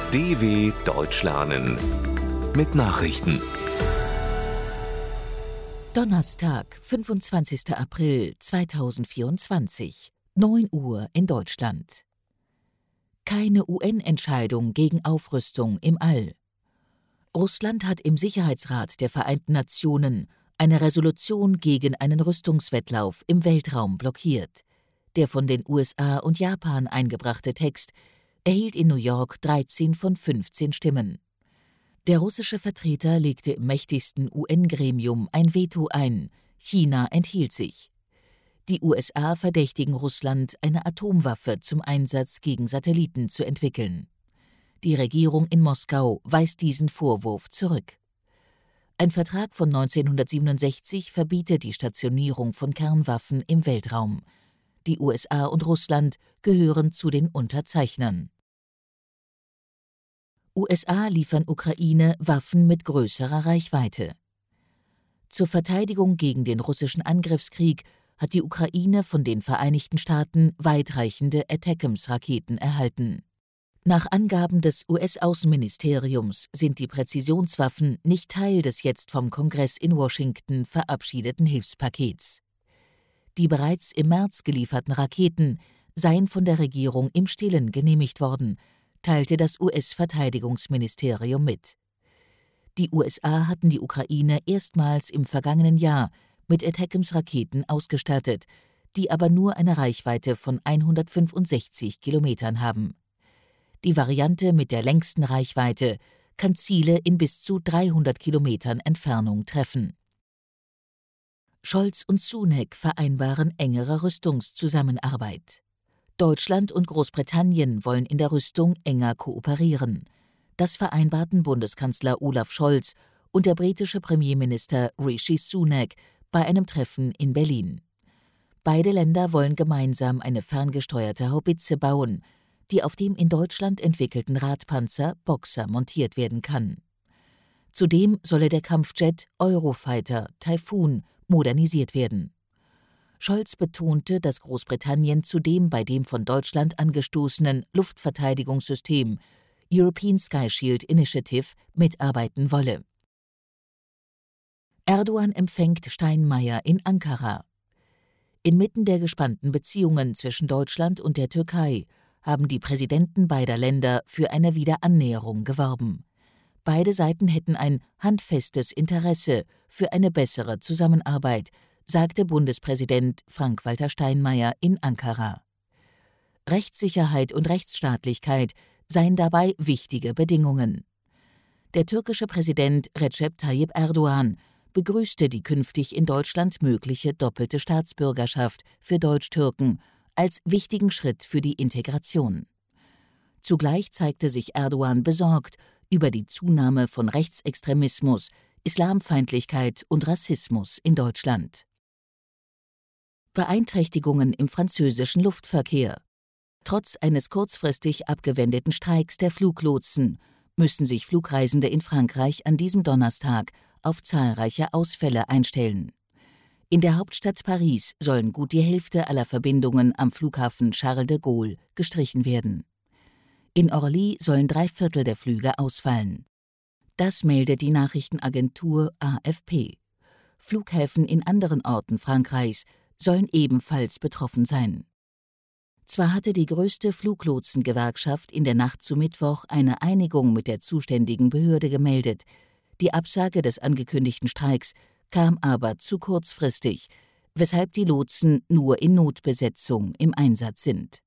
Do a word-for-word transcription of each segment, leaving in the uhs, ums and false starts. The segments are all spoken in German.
D W Deutsch lernen mit Nachrichten. Donnerstag, fünfundzwanzigster April zweitausendvierundzwanzig, neun Uhr in Deutschland. Keine U N-Entscheidung gegen Aufrüstung im All. Russland hat im Sicherheitsrat der Vereinten Nationen eine Resolution gegen einen Rüstungswettlauf im Weltraum blockiert. Der von den U S A und Japan eingebrachte Text erhielt in New York dreizehn von fünfzehn Stimmen. Der russische Vertreter legte im mächtigsten U N-Gremium ein Veto ein, China enthielt sich. Die U S A verdächtigen Russland, eine Atomwaffe zum Einsatz gegen Satelliten zu entwickeln. Die Regierung in Moskau weist diesen Vorwurf zurück. Ein Vertrag von neunzehnhundertsiebenundsechzig verbietet die Stationierung von Kernwaffen im Weltraum. Die U S A und Russland gehören zu den Unterzeichnern. U S A liefern Ukraine Waffen mit größerer Reichweite. Zur Verteidigung gegen den russischen Angriffskrieg hat die Ukraine von den Vereinigten Staaten weitreichende ATACMS-Raketen erhalten. Nach Angaben des U S-Außenministeriums sind die Präzisionswaffen nicht Teil des jetzt vom Kongress in Washington verabschiedeten Hilfspakets. Die bereits im März gelieferten Raketen seien von der Regierung im Stillen genehmigt worden, teilte das U S-Verteidigungsministerium mit. Die U S A hatten die Ukraine erstmals im vergangenen Jahr mit ATACMS-Raketen ausgestattet, die aber nur eine Reichweite von hundertfünfundsechzig Kilometern haben. Die Variante mit der längsten Reichweite kann Ziele in bis zu dreihundert Kilometern Entfernung treffen. Scholz und Sunak vereinbaren engere Rüstungszusammenarbeit. Deutschland und Großbritannien wollen in der Rüstung enger kooperieren. Das vereinbarten Bundeskanzler Olaf Scholz und der britische Premierminister Rishi Sunak bei einem Treffen in Berlin. Beide Länder wollen gemeinsam eine ferngesteuerte Haubitze bauen, die auf dem in Deutschland entwickelten Radpanzer Boxer montiert werden kann. Zudem solle der Kampfjet Eurofighter Typhoon modernisiert werden. Scholz betonte, dass Großbritannien zudem bei dem von Deutschland angestoßenen Luftverteidigungssystem European Sky Shield Initiative mitarbeiten wolle. Erdogan empfängt Steinmeier in Ankara. Inmitten der gespannten Beziehungen zwischen Deutschland und der Türkei haben die Präsidenten beider Länder für eine Wiederannäherung geworben. Beide Seiten hätten ein handfestes Interesse für eine bessere Zusammenarbeit, sagte Bundespräsident Frank-Walter Steinmeier in Ankara. Rechtssicherheit und Rechtsstaatlichkeit seien dabei wichtige Bedingungen. Der türkische Präsident Recep Tayyip Erdogan begrüßte die künftig in Deutschland mögliche doppelte Staatsbürgerschaft für Deutsch-Türken als wichtigen Schritt für die Integration. Zugleich zeigte sich Erdogan besorgt über die Zunahme von Rechtsextremismus, Islamfeindlichkeit und Rassismus in Deutschland. Beeinträchtigungen im französischen Luftverkehr. Trotz eines kurzfristig abgewendeten Streiks der Fluglotsen müssen sich Flugreisende in Frankreich an diesem Donnerstag auf zahlreiche Ausfälle einstellen. In der Hauptstadt Paris sollen gut die Hälfte aller Verbindungen am Flughafen Charles de Gaulle gestrichen werden. In Orly sollen drei Viertel der Flüge ausfallen. Das meldet die Nachrichtenagentur A F P. Flughäfen in anderen Orten Frankreichs sollen ebenfalls betroffen sein. Zwar hatte die größte Fluglotsengewerkschaft in der Nacht zu Mittwoch eine Einigung mit der zuständigen Behörde gemeldet, die Absage des angekündigten Streiks kam aber zu kurzfristig, weshalb die Lotsen nur in Notbesetzung im Einsatz sind.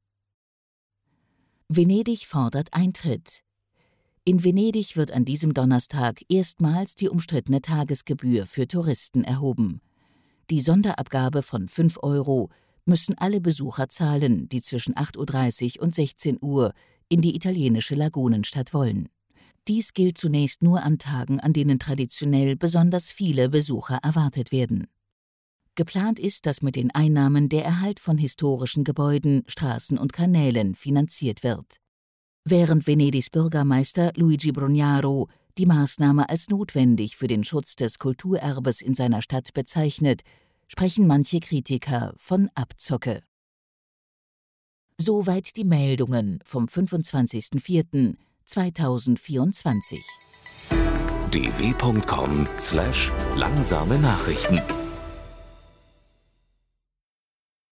Venedig fordert Eintritt. In Venedig wird an diesem Donnerstag erstmals die umstrittene Tagesgebühr für Touristen erhoben. Die Sonderabgabe von fünf Euro müssen alle Besucher zahlen, die zwischen acht Uhr dreißig und sechzehn Uhr in die italienische Lagunenstadt wollen. Dies gilt zunächst nur an Tagen, an denen traditionell besonders viele Besucher erwartet werden. Geplant ist, dass mit den Einnahmen der Erhalt von historischen Gebäuden, Straßen und Kanälen finanziert wird. Während Venedigs Bürgermeister Luigi Brugnaro die Maßnahme als notwendig für den Schutz des Kulturerbes in seiner Stadt bezeichnet, sprechen manche Kritiker von Abzocke. Soweit die Meldungen vom fünfundzwanzigster vierter zweitausendvierundzwanzig. d w punkt com slash langsame Nachrichten